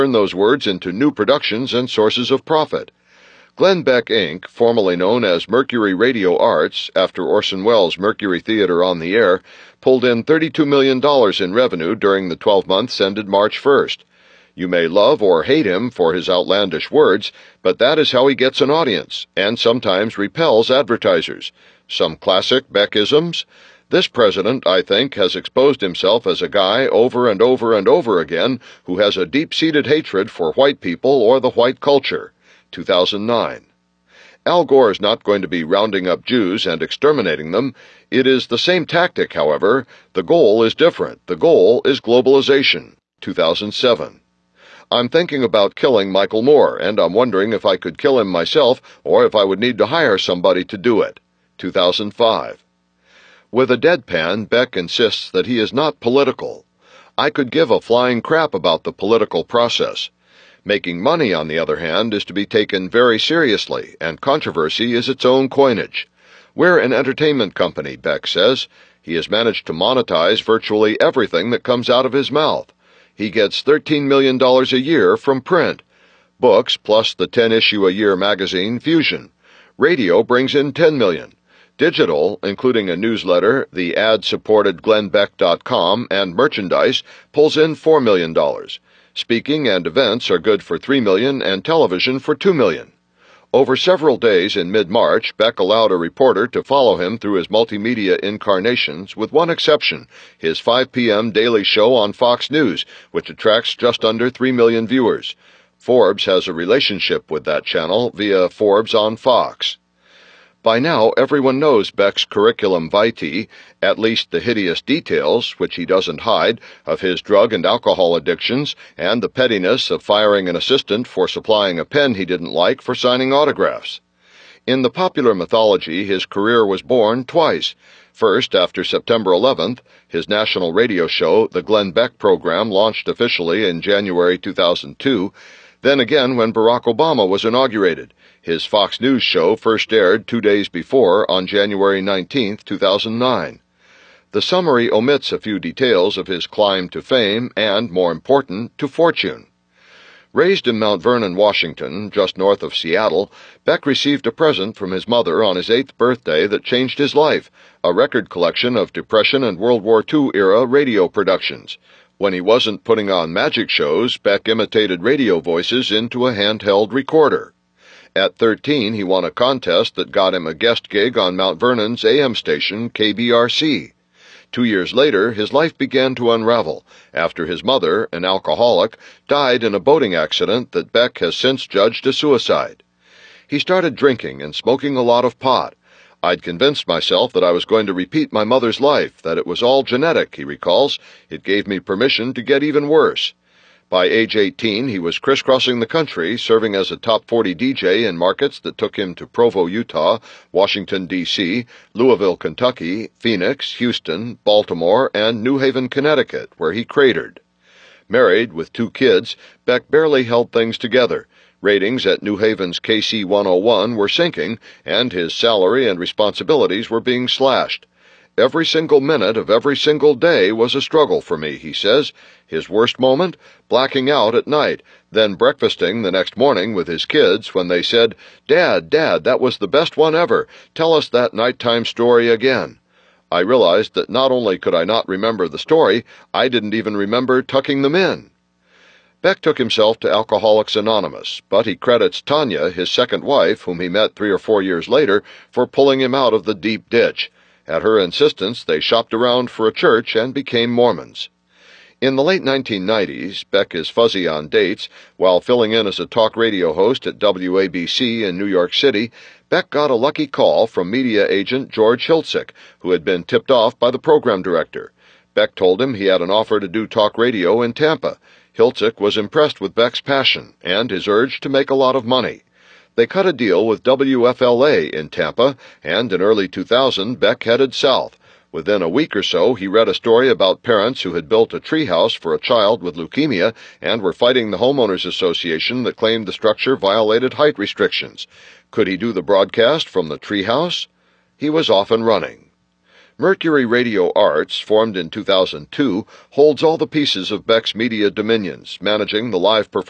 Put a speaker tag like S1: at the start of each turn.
S1: turn those words into new productions and sources of profit. Glenn Beck, Inc., formerly known as Mercury Radio Arts, after Orson Welles' Mercury Theater on the Air, pulled in $32 million in revenue during the 12 months ended March 1st. You may love or hate him for his outlandish words, but that is how he gets an audience, and sometimes repels advertisers. Some classic Beckisms? This president, I think, has exposed himself as a guy over and over and over again who has a deep-seated hatred for white people or the white culture. 2009. Al Gore is not going to be rounding up Jews and exterminating them. It is the same tactic, however. The goal is different. The goal is globalization. 2007. I'm thinking about killing Michael Moore, and I'm wondering if I could kill him myself or if I would need to hire somebody to do it. 2005. With a deadpan, Beck insists that he is not political. I could give a flying crap about the political process. Making money, on the other hand, is to be taken very seriously, and controversy is its own coinage. We're an entertainment company, Beck says. He has managed to monetize virtually everything that comes out of his mouth. He gets $13 million a year from print. Books, plus the 10-issue-a-year magazine Fusion. Radio brings in $10 million. Digital, including a newsletter, the ad-supported glennbeck.com, and merchandise, pulls in $4 million. Speaking and events are good for $3 million and television for $2 million. Over several days in mid-March, Beck allowed a reporter to follow him through his multimedia incarnations, with one exception, his 5 p.m. daily show on Fox News, which attracts just under 3 million viewers. Forbes has a relationship with that channel via Forbes on Fox. By now, everyone knows Beck's curriculum vitae, at least the hideous details, which he doesn't hide, of his drug and alcohol addictions, and the pettiness of firing an assistant for supplying a pen he didn't like for signing autographs. In the popular mythology, his career was born twice. First, after September 11th, his national radio show, The Glenn Beck Program, launched officially in January 2002, then again when Barack Obama was inaugurated. His Fox News show first aired 2 days before, on January 19, 2009. The summary omits a few details of his climb to fame and, more important, to fortune. Raised in Mount Vernon, Washington, just north of Seattle, Beck received a present from his mother on his 8th birthday that changed his life, a record collection of Depression and World War II-era radio productions. When he wasn't putting on magic shows, Beck imitated radio voices into a handheld recorder. At 13, he won a contest that got him a guest gig on Mount Vernon's AM station, KBRC. 2 years later, his life began to unravel after his mother, an alcoholic, died in a boating accident that Beck has since judged a suicide. He started drinking and smoking a lot of pot. I'd convinced myself that I was going to repeat my mother's life, that it was all genetic, he recalls. It gave me permission to get even worse. By age 18, he was crisscrossing the country, serving as a top 40 DJ in markets that took him to Provo, Utah, Washington, D.C., Louisville, Kentucky, Phoenix, Houston, Baltimore, and New Haven, Connecticut, where he cratered. Married, with 2 kids, Beck barely held things together. Ratings at New Haven's KC 101 were sinking, and his salary and responsibilities were being slashed. Every single minute of every single day was a struggle for me, he says. His worst moment? Blacking out at night, then breakfasting the next morning with his kids when they said, "Dad, that was the best one ever. Tell us that nighttime story again." I realized that not only could I not remember the story, I didn't even remember tucking them in. Beck took himself to Alcoholics Anonymous, but he credits Tanya, his second wife, whom he met 3 or 4 years later, for pulling him out of the deep ditch. At her insistence, they shopped around for a church and became Mormons. In the late 1990s, Beck is fuzzy on dates. While filling in as a talk radio host at WABC in New York City, Beck got a lucky call from media agent George Hiltzik, who had been tipped off by the program director. Beck told him he had an offer to do talk radio in Tampa. Hiltzik was impressed with Beck's passion and his urge to make a lot of money. They cut a deal with WFLA in Tampa, and in early 2000, Beck headed south. Within a week or so, he read a story about parents who had built a treehouse for a child with leukemia and were fighting the homeowners association that claimed the structure violated height restrictions. Could he do the broadcast from the treehouse? He was off and running. Mercury Radio Arts, formed in 2002, holds all the pieces of Beck's media dominions, managing the live performance